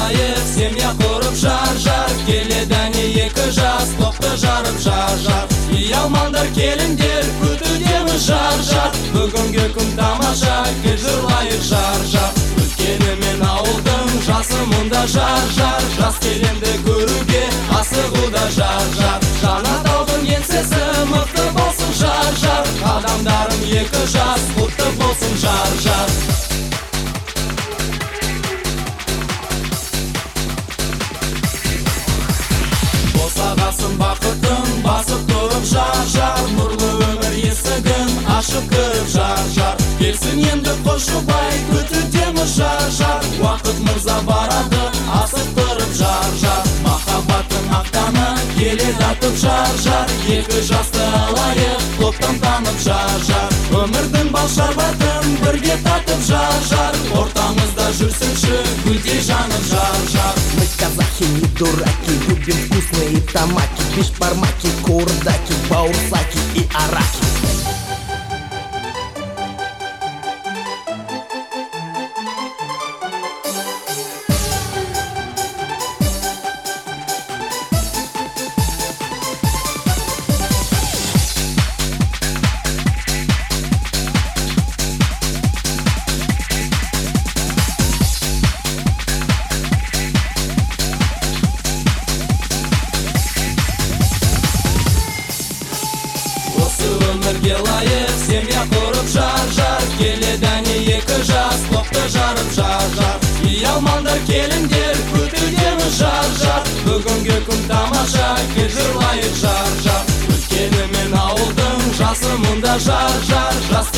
елайып, семья құрып жар-жар, келеді әне екі жас, тоқты жарып жар-жар. Ұялмаңдар келіңдер, күтудеміз жар-жар, бүгінгі күн тамаша, кел жырлайық жар-жар. Өткені мен ауылдың жасы мұнда жар-жар, жас келемді көруге, асығуда жар-жар. Жанатаудың еңсесі мықты болсын жар-жар, адамдарым екі жас, құтты болсын жар-жар. Босағасын бақытын басып тұрып жар-жар, нұрлы өмір есігін ашып кіріп жар-жар. Келсін енді қошыбай, күтудеміз жар-жар, уақыт мырза барады, асықтырып жар-жар. Махаббаттың ақтаны келеді атып жар-жар, екі жасты алайық, топтан танып жар-жар. Өмірдің бал шарбатын бірге татып жар-жар, ортамызда жүрсінші гүлдей жанып жар-жар. Мы казахи не дураки, любим вкусные тамаки, бешбармаки, курдаки, баурсаки и араки. Өмірге лайық, семья құрып жар-жар, келеді әне екі жас, тоқты жарып жар-жар. Ұялмаңдар келіңдер, күтудеміз жар-жар, бүгінгі күн тамаша, кел жырлайық жар-жар. Өткені мен ауылдың жасы мұнда жар-жар, жас